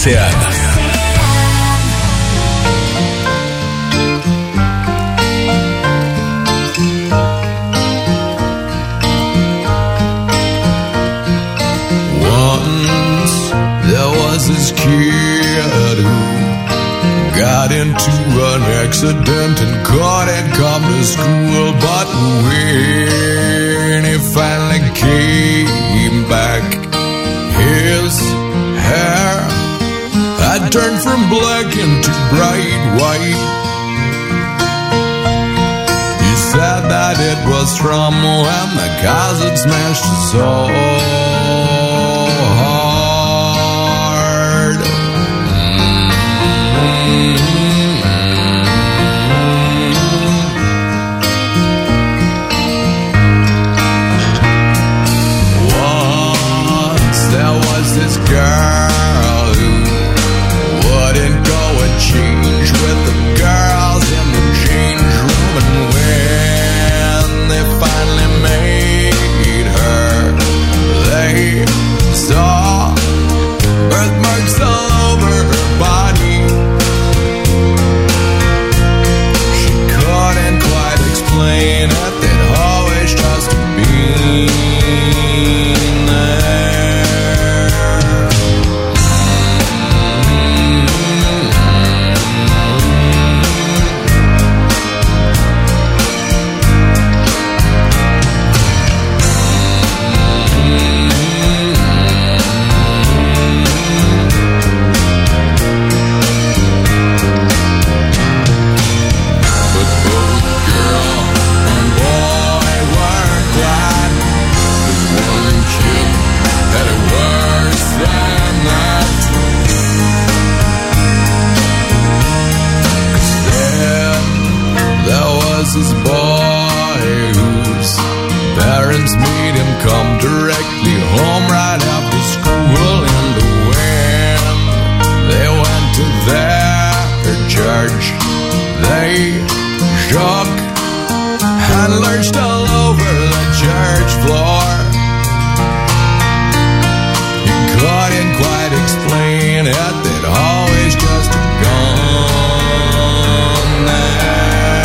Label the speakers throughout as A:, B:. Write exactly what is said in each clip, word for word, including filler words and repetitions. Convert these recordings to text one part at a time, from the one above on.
A: Océane.
B: This kid who got into an accident and couldn't come to school, but when he finally came back, his hair had turned from black into bright white. He said that it was from when the cars had smashed his soul. This girl who wouldn't go and change with the girls in the change room, and when they finally made her, they saw birthmarks all over her body. She couldn't quite explain it, they'd always just been there. This boy whose parents made him come directly home right after school, and when they went to their church, they shook and lurched all over the church floor. He couldn't quite explain it, they'd always just gone there.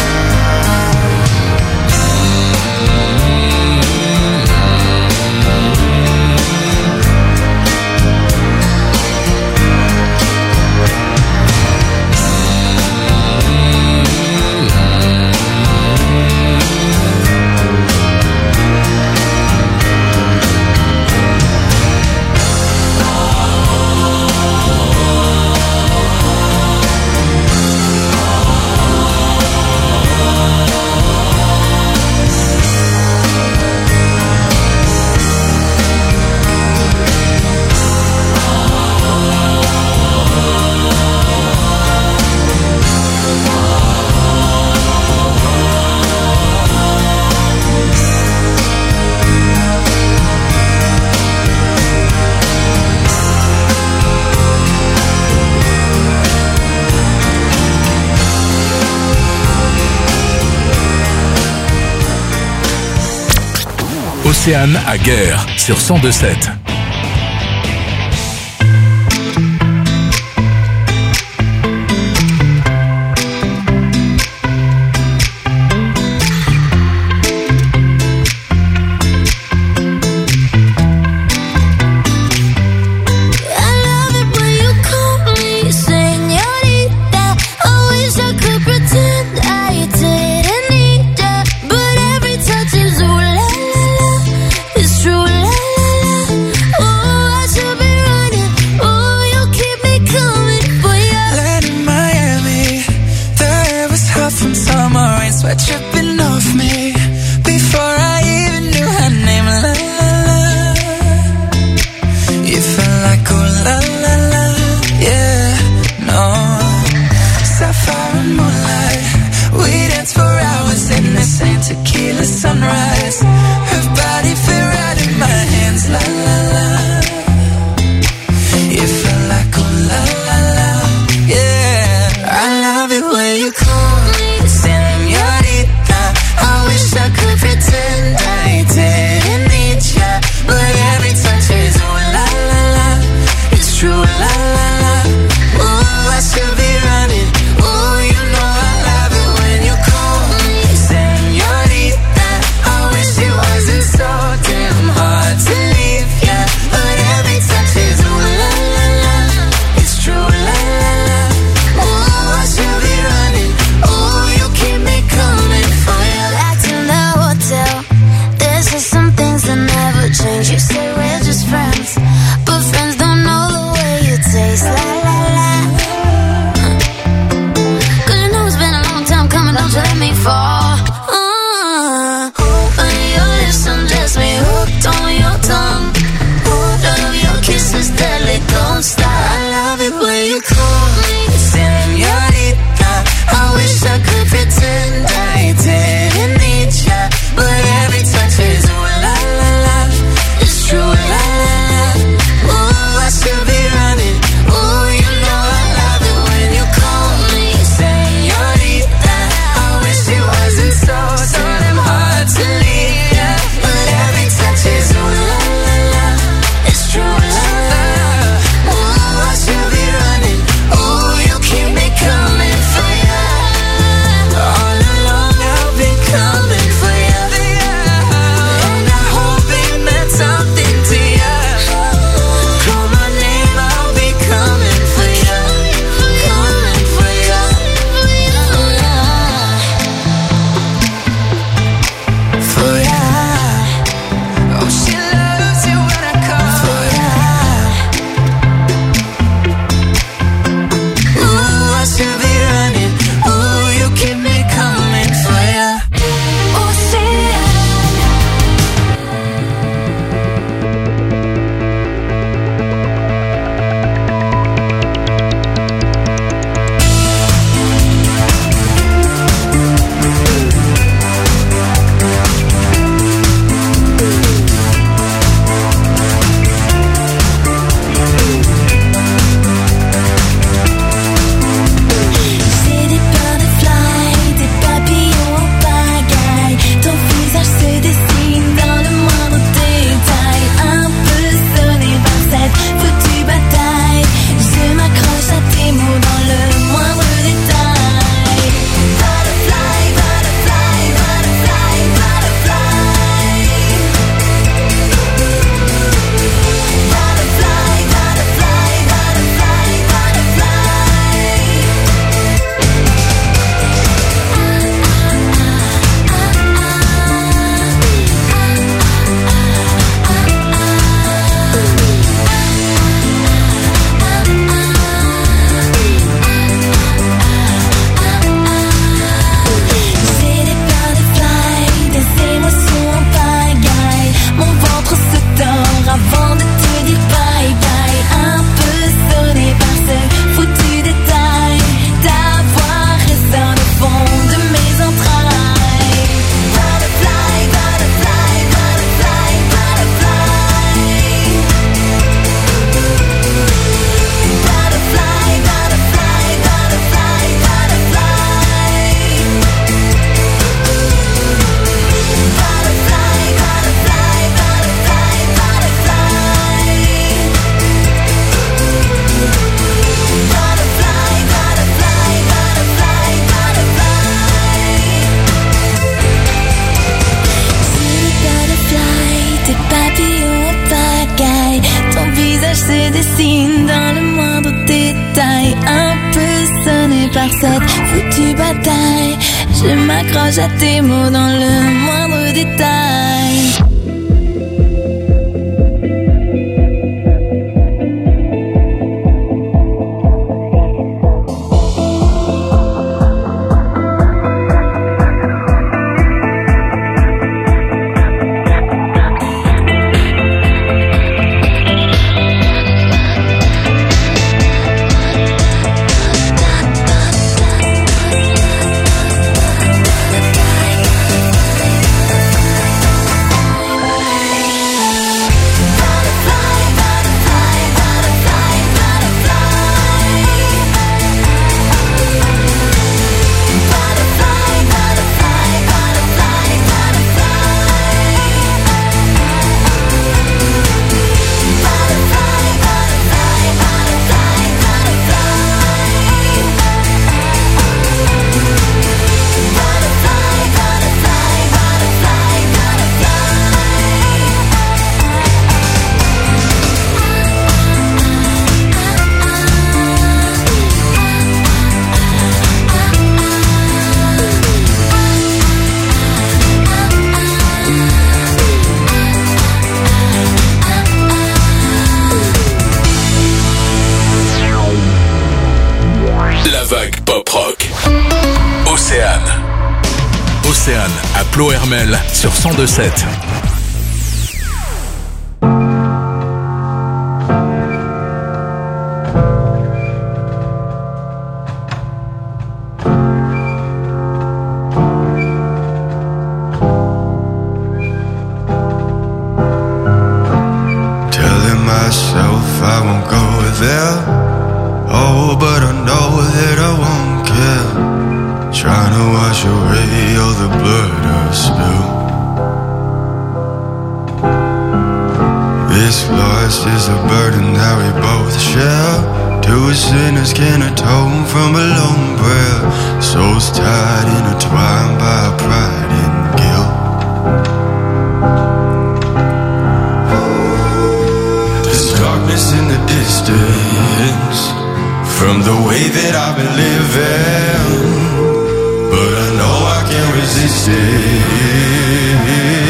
A: Océane à Guerre sur cent deux sept.
C: True, la la la. cette foutue bataille. Je m'accroche à tes mots dans le moindre détail.
A: Hermel sur cent deux sept.
D: Telling myself I won't go there. Oh, but I know that I won't care. Trying to wash away all the blood I've spilled. This loss is a burden that we both share. Two sinners can atone from a lone prayer. Souls tied, intertwined by pride and guilt. There's darkness in the distance from the way that I've been living, but I know I can't resist it.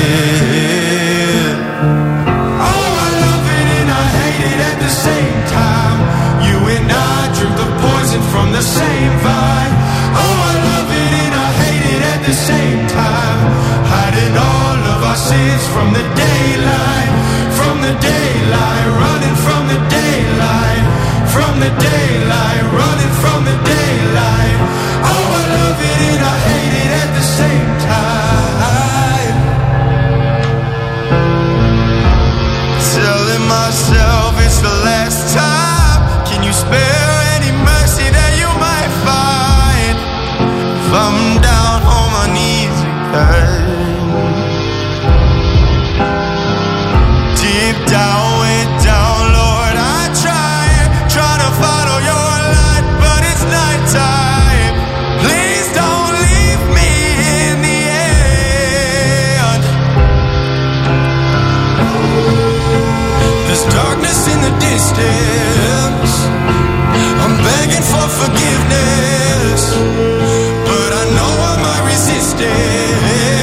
D: Oh, I love it and I hate it at the same time. You and I drink the poison from the same vine. Oh, I love it and I hate it at the same time. Hiding all of our sins from the daylight, from the daylight, running from the daylight, from the daylight, running from the daylight. Oh, I love it and I hate it at the same time. Telling myself it's the last time. Can you spare any mercy that you might find? If I'm down on my knees again, deep down, way down, Lord, I try, trying to follow your light, but it's nighttime. Please don't leave me in the end. There's darkness in the distance. I'm begging for forgiveness, but I know I might resist it.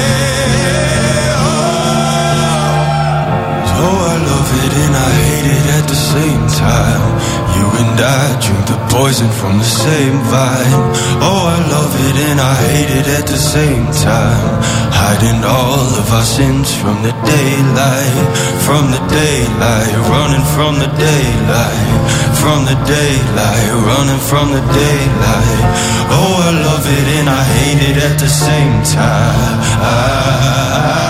D: Oh, oh, I love it and I hate it at the same time. You and I drink the poison from the same vine. Oh, I love it and I hate it at the same time. Hiding all of our sins from the daylight, from the daylight, running from the daylight, from the daylight, running from the daylight. Oh, I love it and I hate it at the same time. I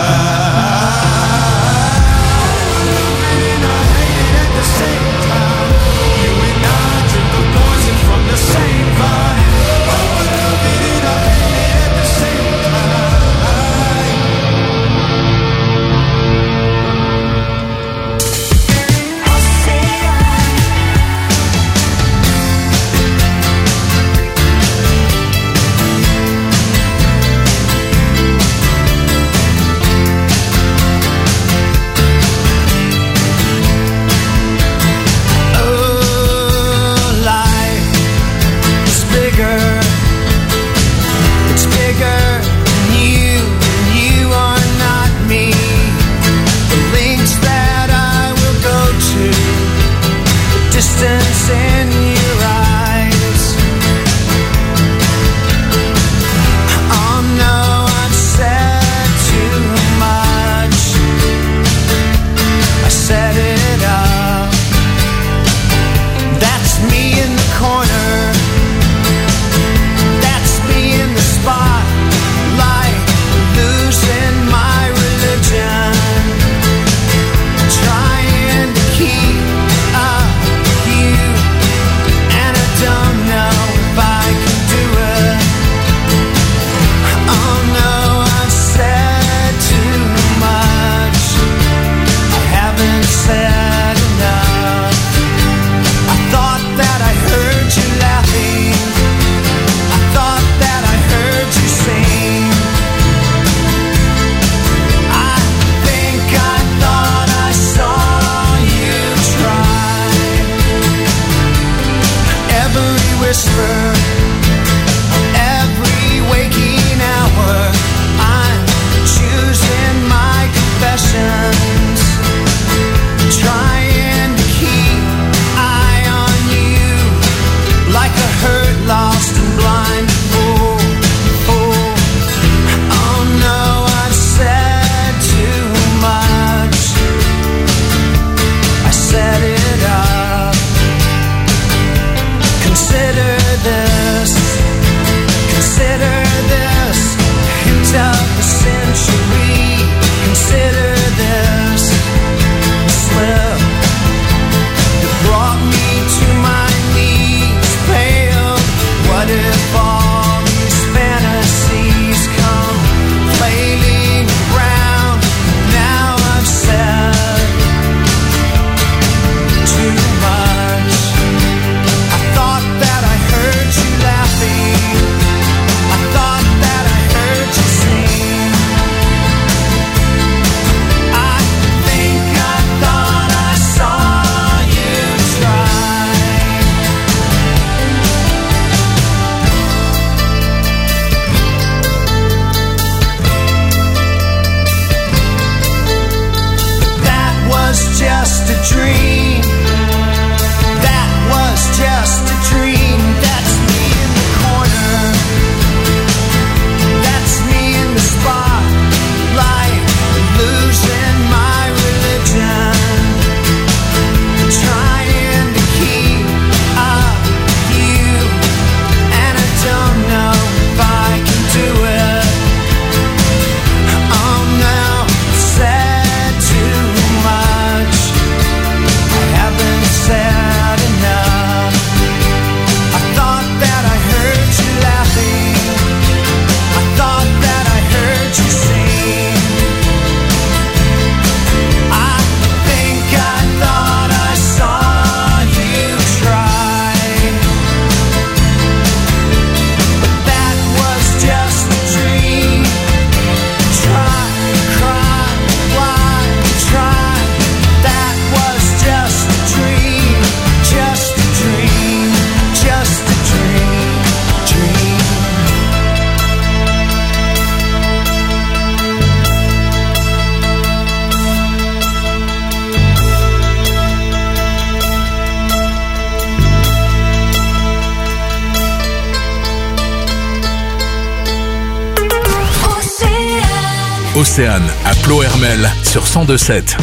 A: Océane à Plohermel sur cent deux sept.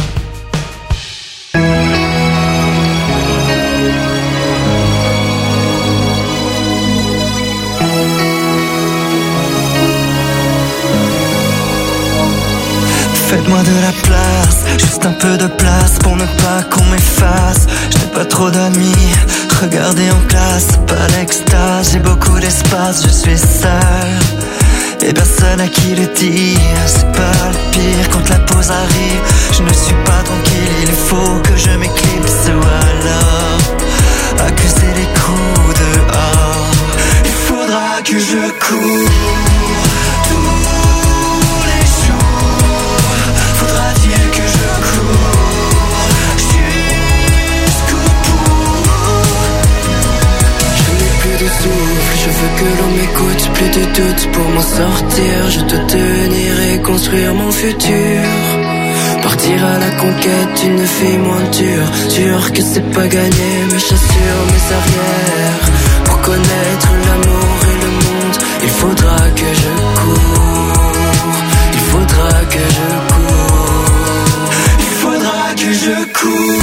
E: Faites-moi de la place, juste un peu de place pour ne pas qu'on m'efface. Je n'ai pas trop d'amis, regardez en classe, pas l'extase. J'ai beaucoup d'espace, je suis seul et personne à qui le dire. C'est pas le pire quand la pause arrive. Je ne suis pas tranquille, il faut que je m'éclipse ou alors accuser les coups dehors. Il faudra que je cours
F: je veux que l'on m'écoute, plus de doute pour m'en sortir. Je dois tenir et construire mon futur. Partir à la conquête d'une fille moins dure. Sûr que c'est pas gagné, mes chassures, mes arrières. Pour connaître l'amour et le monde, il faudra que je cours. Il faudra que je cours. Il faudra que je cours.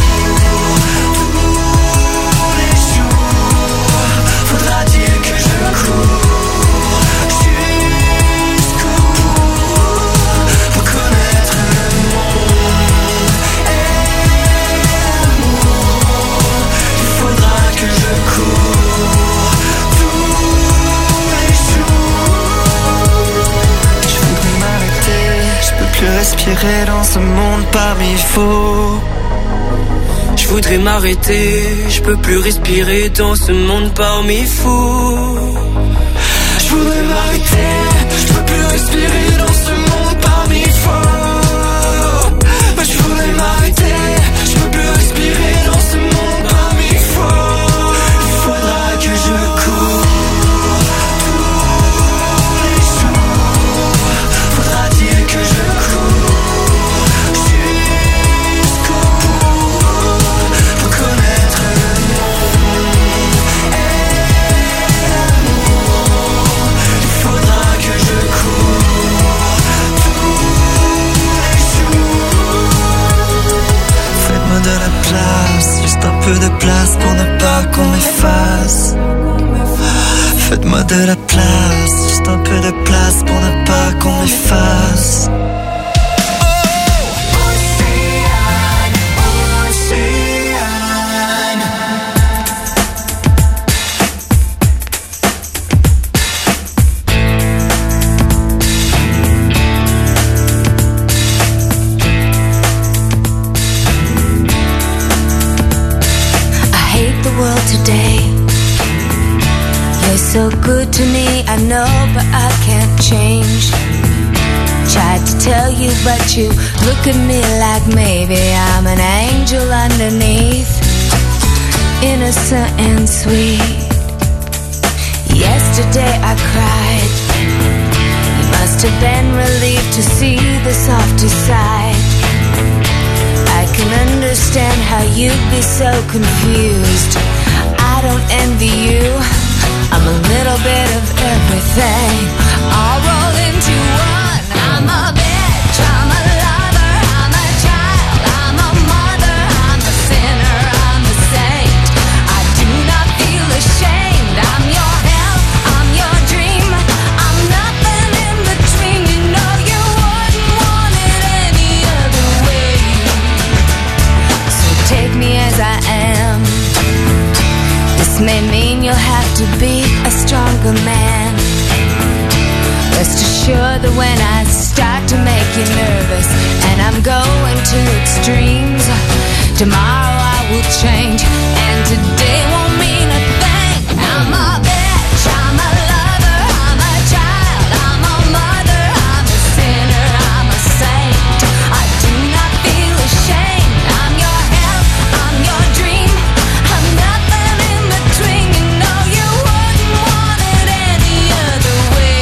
E: Respirer dans ce monde parmi faux.
F: Je voudrais m'arrêter, je peux plus respirer dans ce monde parmi fous.
E: Je voudrais m'arrêter, je peux plus respirer dans ce monde parmi faux. Je voudrais m'arrêter, je peux plus respirer dans ce monde parmi faux. Il faudra que je cours. De la place, juste un peu de place pour ne pas qu'on m'efface. Faites-moi de la place, juste un peu de place pour ne pas qu'on m'efface.
C: So good to me, I know, but I can't change. Tried to tell you, but you look at me like maybe I'm an angel underneath, innocent and sweet. Yesterday I cried. You must have been relieved to see the softer side. I can understand how you'd be so confused. I don't envy you. I'm a little bit of everything, all rolled into one. I'm a bitch, I'm a lover, I'm a child, I'm a mother, I'm a sinner, I'm a saint. I do not feel ashamed. I'm your hell, I'm your dream, I'm nothing in between. You know you wouldn't want it any other way. So take me as I am. This may mean you'll have to be a stronger man. Rest assured that when I start to make you nervous and I'm going to extremes, tomorrow I will change and today won't mean a thing. I'm a bitch, I'm a lover, I'm a child, I'm a mother, I'm a sinner, I'm a saint. I do not feel ashamed. I'm your hell, I'm your dream, I'm nothing in between. You know you wouldn't want it any other way.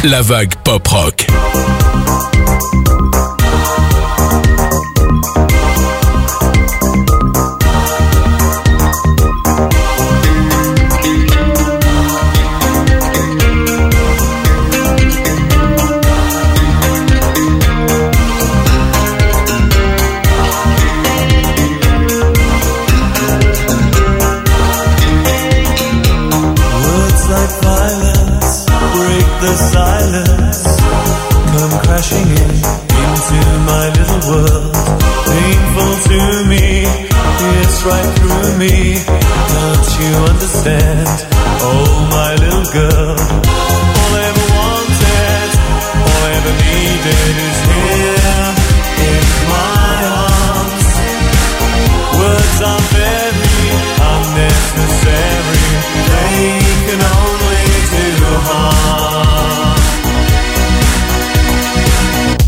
A: La vague pop-rock.
G: The silence come crashing in into my little world. Painful to me, it's right through me. Don't you understand? Oh, my little girl. All I ever wanted, all I ever needed is here in my arms. Words are very unnecessary. They can only do harm.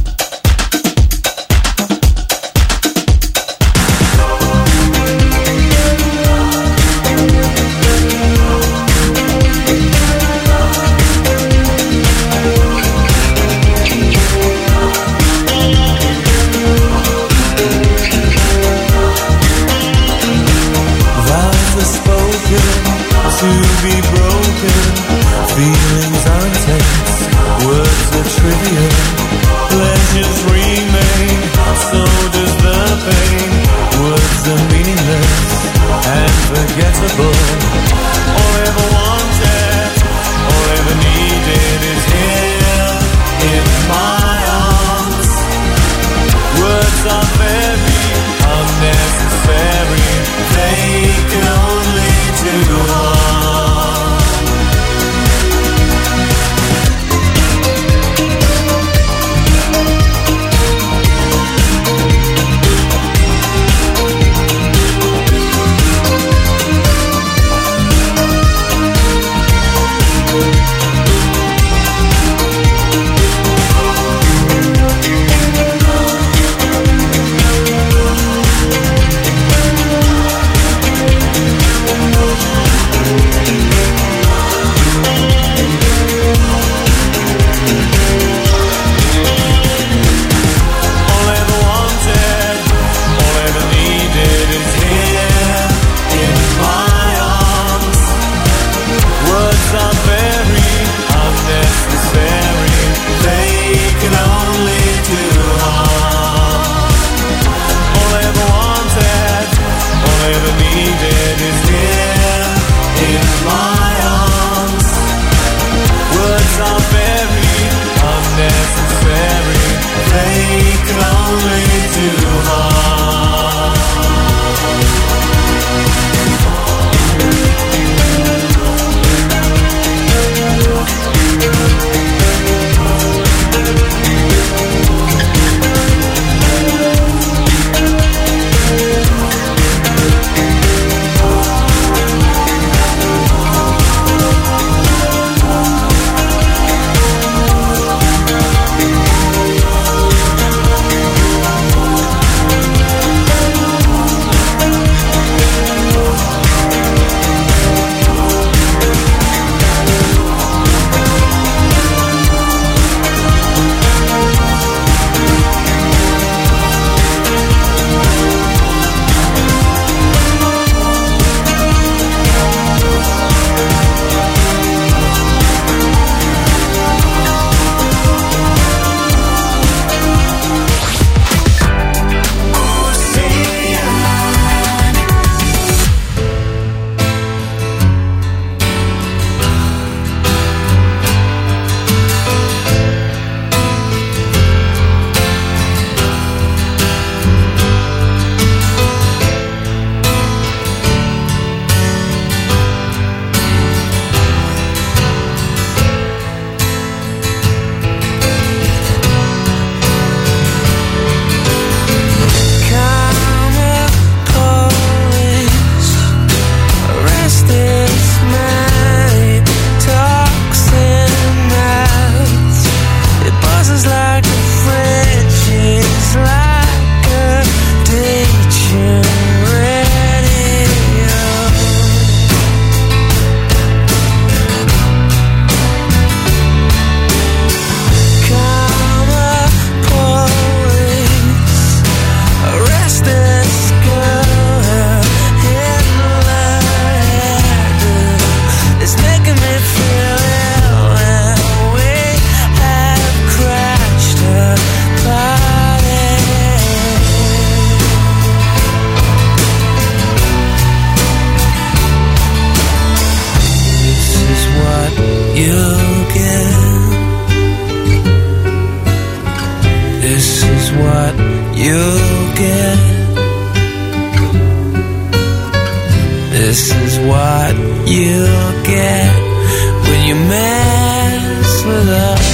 F: you'll get when you mess with us.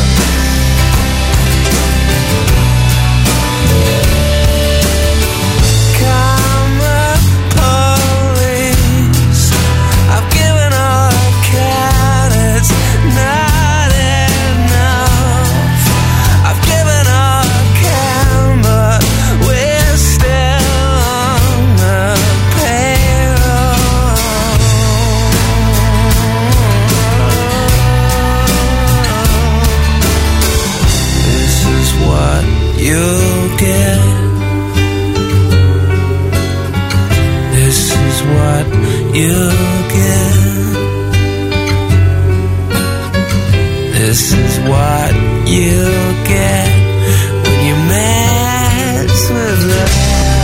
F: You'll get. This is what you'll get. This is what you'll get when you mess with love.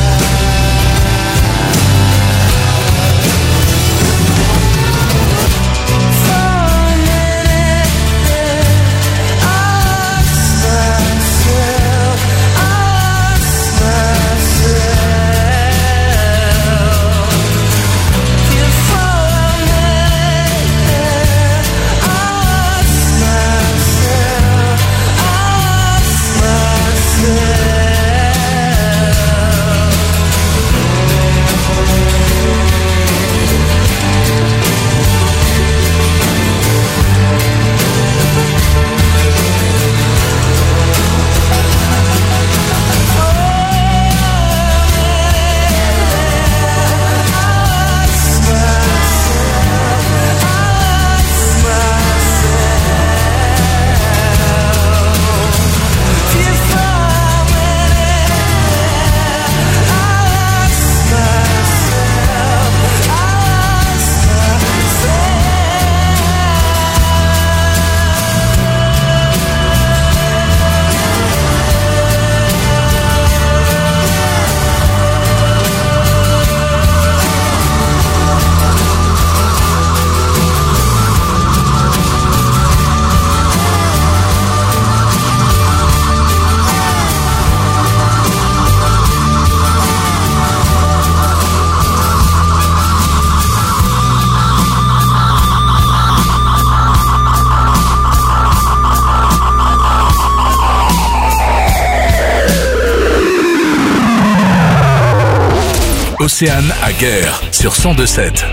A: Océane à Guerre sur cent deux sept.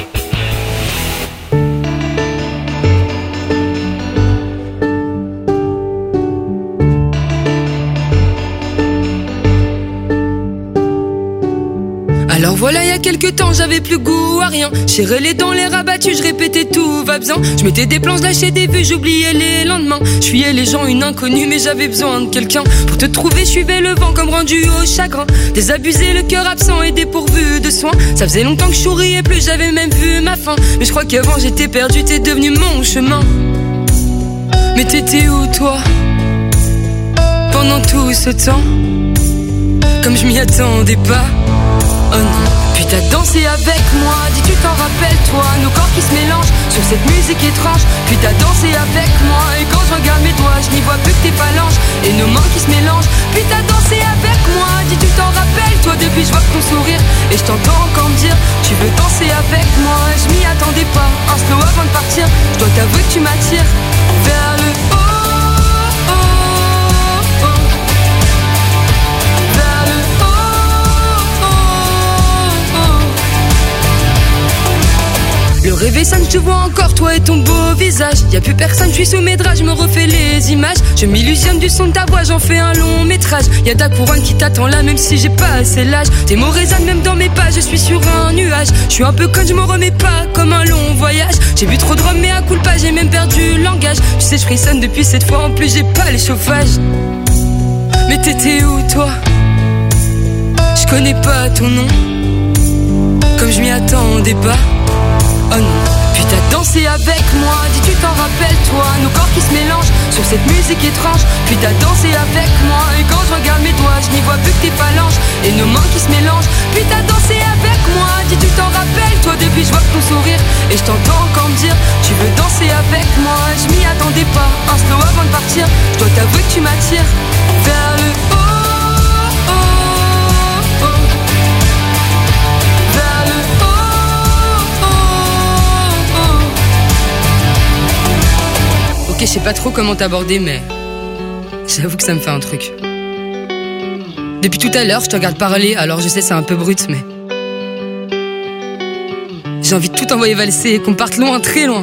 H: Alors voilà, il y a quelques temps, j'avais plus goût à rien. J'ai relais dans les rabattus, je répétais tout va bien. Je mettais des plans, je lâchais des vues, j'oubliais les lendemains. Je fuyais les gens, une inconnue, mais j'avais besoin de quelqu'un. Pour te trouver, je suivais le vent comme rendu au chagrin. Désabusé, le cœur absent et dépourvu de soins. Ça faisait longtemps que je souriais plus, j'avais même vu ma fin. Mais je crois qu'avant j'étais perdu, t'es devenu mon chemin. Mais t'étais où toi pendant tout ce temps? Comme je m'y attendais pas. Oh non, puis t'as dansé avec moi, dis tu t'en rappelles toi, nos corps qui se mélangent sur cette musique étrange. Puis t'as dansé avec moi, et quand je regarde mes doigts, je n'y vois plus que tes phalanges et nos mains qui se mélangent. Puis t'as dansé avec moi, dis tu t'en rappelles toi, depuis je vois ton sourire et je t'entends encore me dire tu veux danser avec moi. Je m'y attendais pas, un slow avant de partir, je dois t'avouer que tu m'attires vers le haut. Le réveil sonne, je te vois encore, toi et ton beau visage. Y'a plus personne, je suis sous mes draps, je me refais les images. Je m'illusionne du son de ta voix, j'en fais un long métrage. Y'a ta couronne qui t'attend là, même si j'ai pas assez l'âge. Tes mots résonnent même dans mes pas, je suis sur un nuage. Je suis un peu con, je m'en remets pas, comme un long voyage. J'ai bu trop de rhum, mais à coup pas, j'ai même perdu le langage. Tu sais, je frissonne depuis cette fois, en plus j'ai pas les chauffages. Mais t'étais où toi? Je connais pas ton nom, comme je m'y attendais pas. Oh non, puis t'as dansé avec moi, dis tu t'en rappelles toi, nos corps qui se mélangent sur cette musique étrange. Puis t'as dansé avec moi, et quand je regarde mes doigts, je n'y vois plus que tes phalanges et nos mains qui se mélangent. Puis t'as dansé avec moi, dis tu t'en rappelles toi, depuis je vois ton sourire et je t'entends encore me dire tu veux danser avec moi. Je m'y attendais pas, un slow avant de partir, je dois t'avouer que tu m'attires vers le haut. je sais pas trop comment t'aborder, mais j'avoue que ça me fait un truc. Depuis tout à l'heure, je te regarde parler, alors je sais c'est un peu brut, mais j'ai envie de tout envoyer valser et qu'on parte loin, très loin.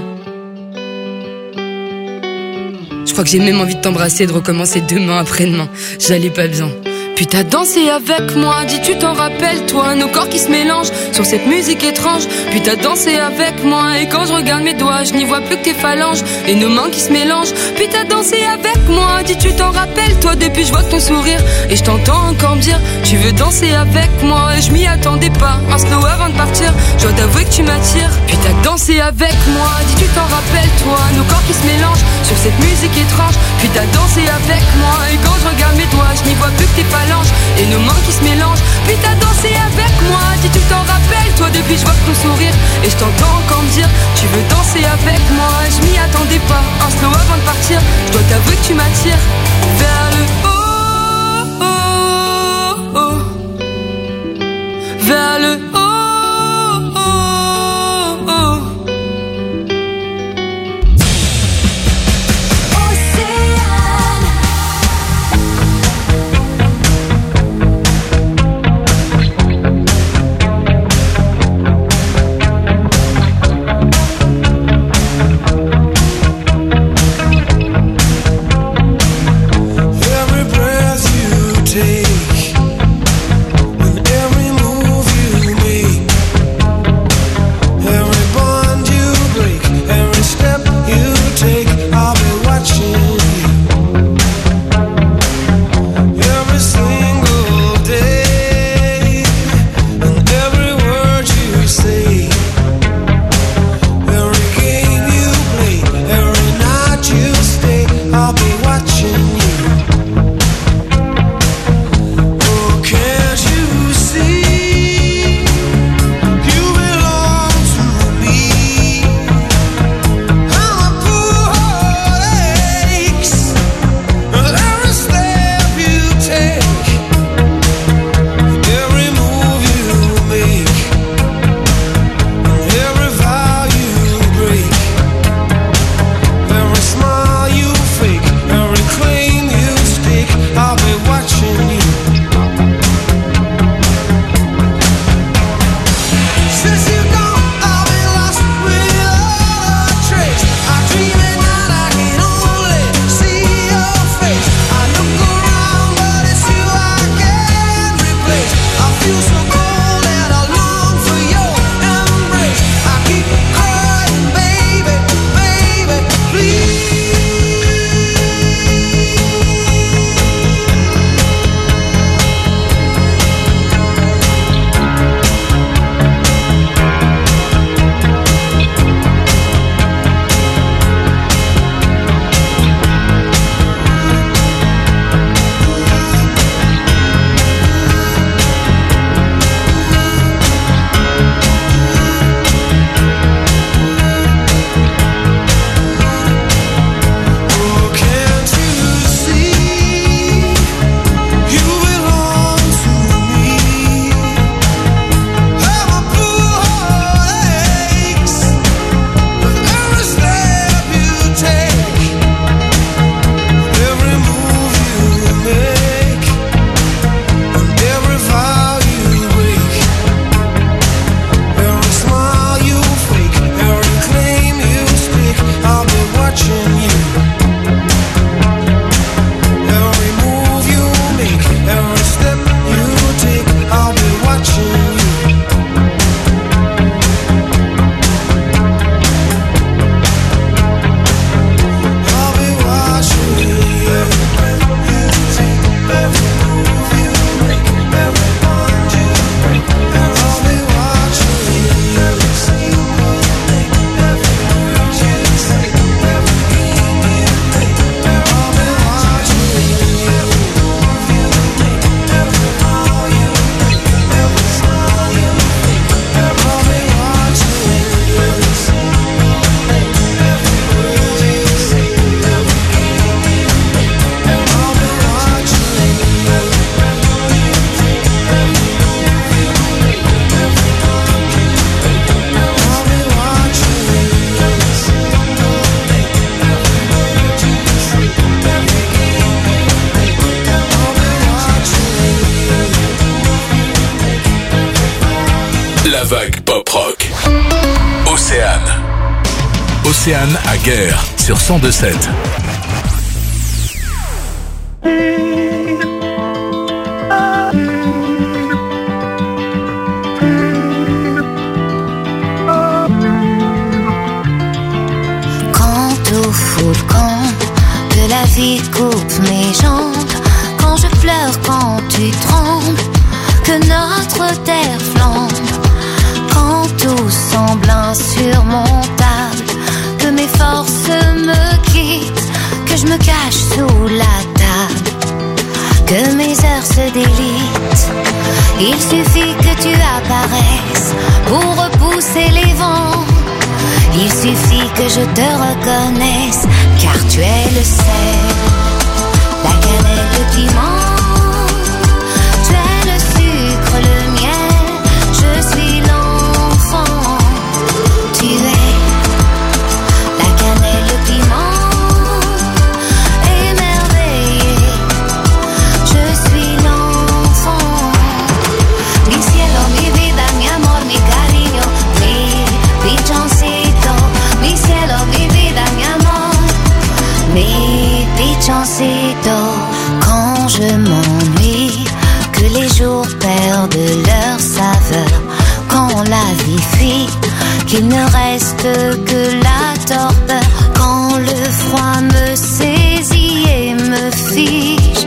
H: Je crois que j'ai même envie de t'embrasser et de recommencer demain, après-demain. J'allais pas bien. Puis t'as dansé avec moi, dis tu t'en rappelles toi, nos corps qui se mélangent sur cette musique étrange. Puis t'as dansé avec moi et quand je regarde mes doigts, je n'y vois plus que tes phalanges et nos mains qui se mélangent. Puis t'as dansé avec moi, dis tu t'en rappelles toi, depuis je vois ton sourire et je t'entends encore me dire tu veux danser avec moi et je m'y attendais pas. Un slow avant de partir, je dois t'avouer que tu m'attires. Puis t'as dansé avec moi, dis tu t'en rappelles toi, nos corps qui se mélangent sur cette musique étrange. Puis t'as dansé avec moi et quand je regarde mes doigts, je n'y vois plus que tes phalanges et nos mains qui se mélangent. Puis t'as dansé avec moi, dis tu t'en rappelles toi, depuis je vois ton sourire et je t'entends encore me dire tu veux danser avec moi. Je m'y attendais pas, un slow avant de partir, je dois t'avouer que tu m'attires vers le haut, oh, oh, vers le haut, oh, oh.
A: Océane à Guerre sur cent deux sept.
C: Quand au fou le camp que la vie coupe mes jambes, quand je pleure, quand tu trembles, que notre terre flambe, quand tout semble insurmontable, que mes forces me quittent, que je me cache sous la table, que mes heures se délitent. Il suffit que tu apparaisses pour repousser les vents. Il suffit que je te reconnaisse, car tu es le sel, la cannelle, le piment. Tu es le sucre, le miel, je suis l'enfant. Tu es la cannelle, le piment, émerveillé. Je suis l'enfant. Mi cielo, mi vida, mi amor, mi cariño, mi pichoncito. Mi cielo, mi vida, mi amor, mi pichoncito. Quand je m'ennuie, que les jours perdent leur saveur, quand la vie fuit, qu'il ne reste que la torpeur, quand le froid me saisit et me fige,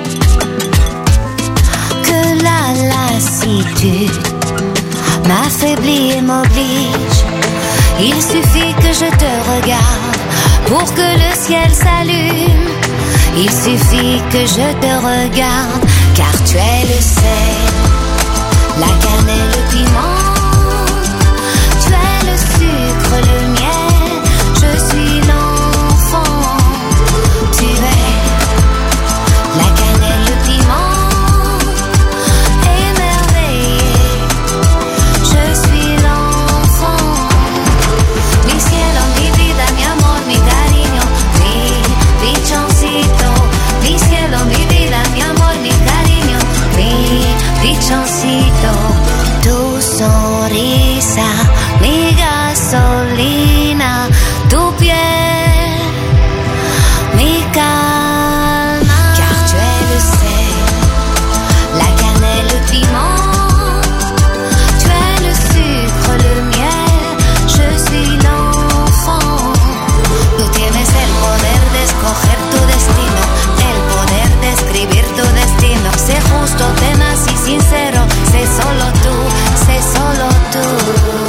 C: que la lassitude m'affaiblit et m'oblige. Il suffit que je te regarde pour que le ciel s'allume. Il suffit que je te regarde, car tu es le sel, la cannelle, le piment. Tu es le sucre, le miel, je suis l'enfant. Tu es la cannelle, le piment, émerveillé. Je suis l'enfant. Mi cielo, mi vida, mi amor, mi cariño, mi pichoncito. Mi cielo, mi vida, mi amor, mi cariño, mi pichoncito. Tu sonrisa, mi gasolina, tu piel, mi calma. Car tu es le sel, la cannelle, le piment. Tu es le sucre, le miel, je suis l'enfant. Tú tienes el poder de escoger tu destino, el poder de escribir tu destino. Sé justo, tenaz y sincero, sé solo tú, sé solo tú.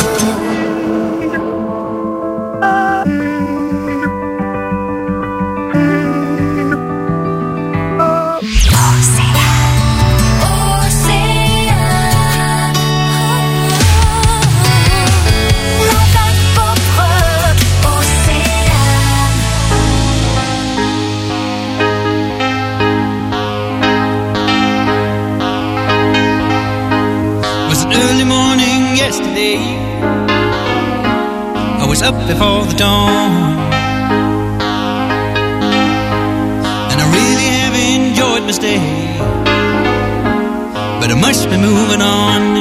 I: I was up before the dawn, and I really have enjoyed my stay, but I must be moving on.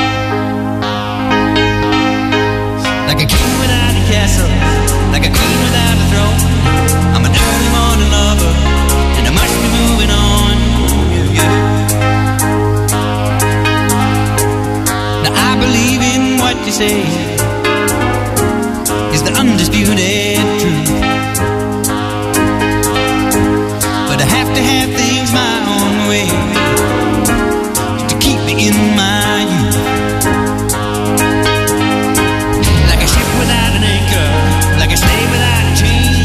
I: Like a king without a castle, like a queen without a throne, I'm an early morning lover, and I must be moving on. Yeah, yeah. Now I believe in what you say is the undisputed truth, but I have to have things my own way to keep me in my youth. Like a ship without an anchor, like a slave without a chain,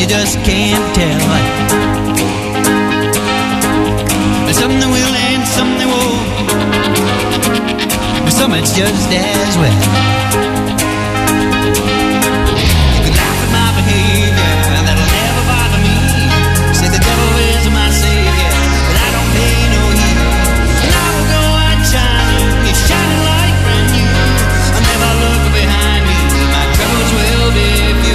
I: you just can't tell. And some they will and some they won't, but some it's just as well. You can laugh at my behavior, that'll never bother me. Say the devil is my savior, but I don't pay no heed. And I will go out shining, it's shining like brand new. I'll never look behind me, my troubles will be few.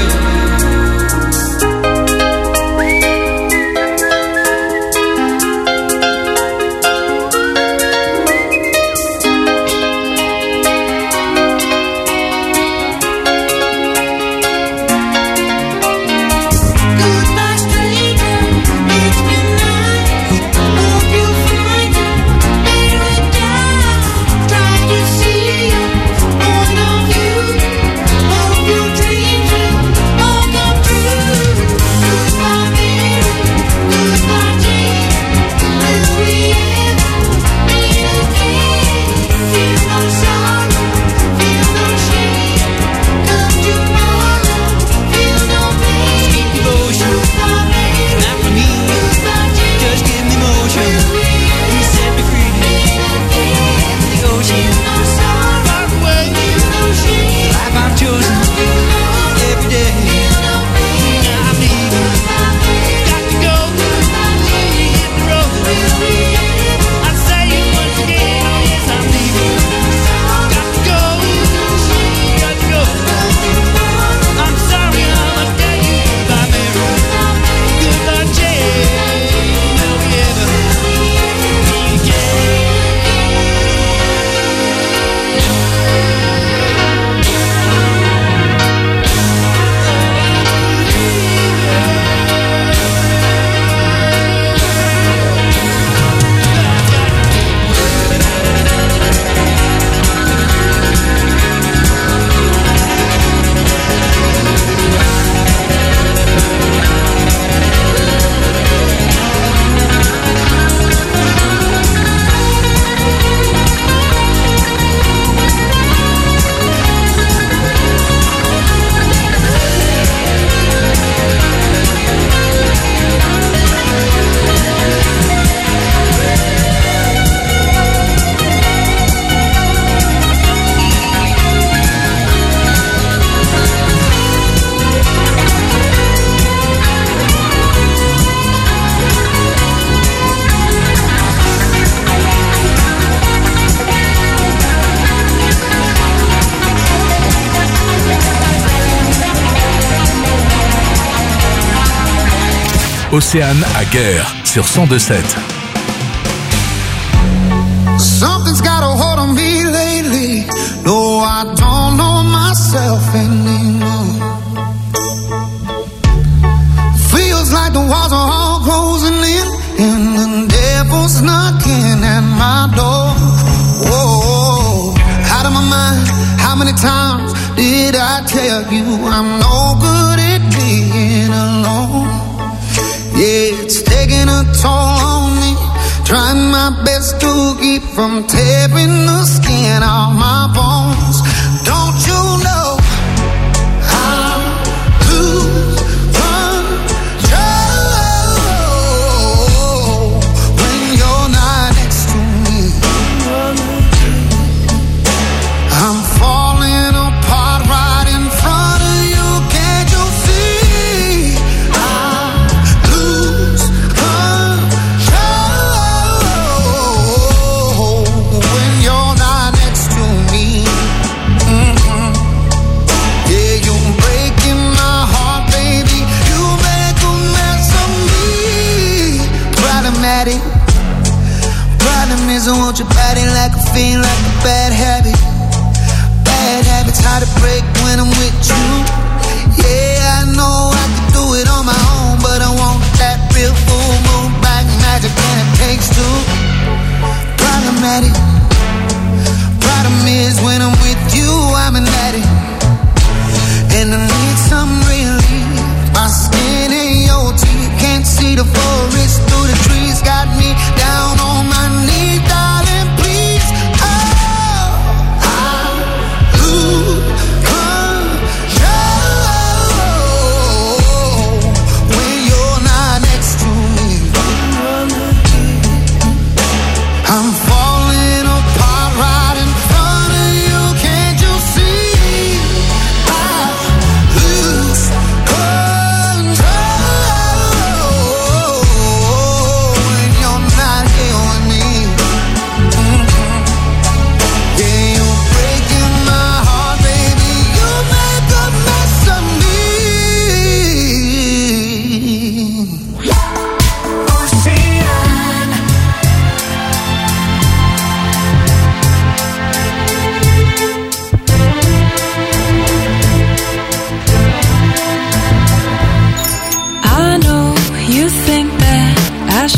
A: Océane Aguerre sur cent deux sept.
J: Something's got a hold on me lately. No, I don't know myself anymore. Feels like the walls are all closing in, and the devil's knocking at my door. Whoa, out of my mind. How many times did I tell you I'm no good at being alone? Yeah, it's taking a toll on me. Trying my best to keep from tearing the skin off my bones. Don't you know I lose control when you're not next to me? I'm falling apart right in front of you. Can't you see? I lose control when you're not next to me. Mm-hmm. Yeah, you're breaking my heart, baby. You make a mess of me. Problematic. Problem is I want your body like a fiend, like a bad habit. Bad habits hard to break when I'm with you. Yeah, I know I can do it on my own, but I want that real full moon black magic and it takes two. Problematic. Problem is when I'm with you, I'm an addict, and I need some relief. My skin and your teeth can't see the forest through the trees. Got me down on my knees, darling, please. Oh, I lose control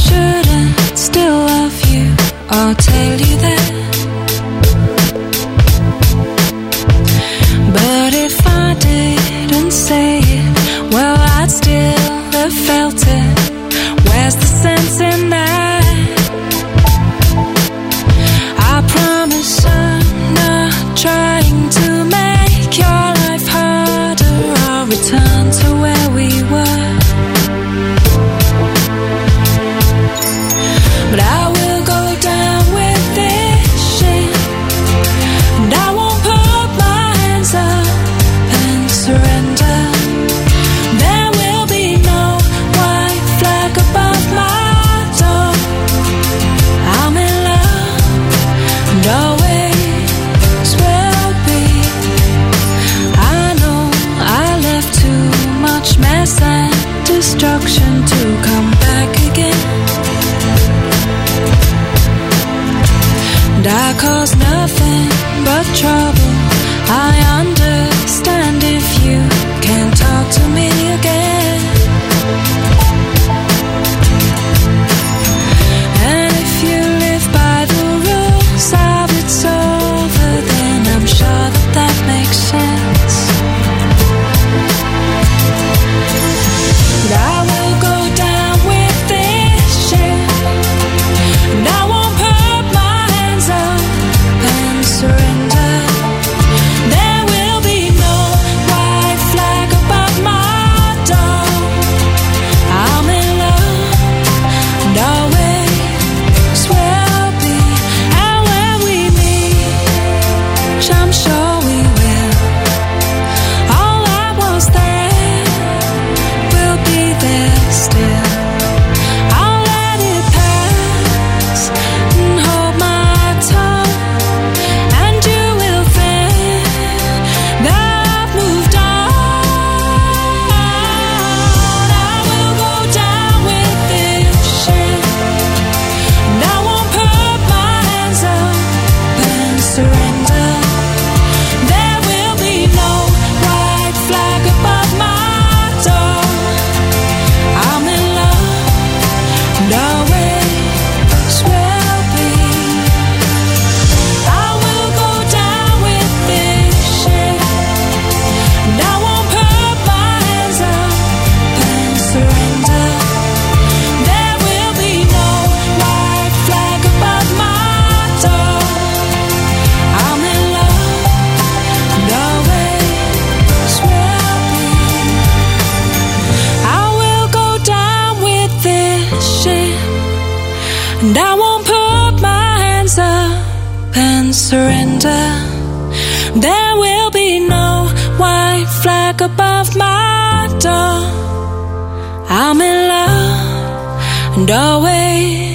C: shouldn't still love you or tell you that. But if I didn't say it, well, I'd still have felt it. Where's the sense in that? I promise I'm not trying to make your life harder. I'll return to where we were. But I will go down with this shit, and I won't put my hands up and surrender. There will be no white flag above my door. I'm in love, and always will be. I know I left too much mess and destruction to come back again. And I cause nothing but trouble. I understand if you can't talk to me again. And if you live by the rules of it's over, then I'm sure that that makes sense. But I will go down with this shit, and I won't put my hands up and surrender. There will be no white flag above my door. I'm in love, and always will be. And when we meet, which I'm sure we will, all that was there will be there still. I'll let it pass and hold my tongue, and you will think that I've moved on. I will go down with this shit, and I won't put my hands up and surrender. There will be no white flag above my door. I'm in love, and always will be. I will go down with this shit, and I won't put my hands up and surrender. There will be no white flag above my door. I'm in love, and always will be. I will go down with this shit, and I won't put my hands up and surrender. There will be no white flag above my door. I'm in love, and always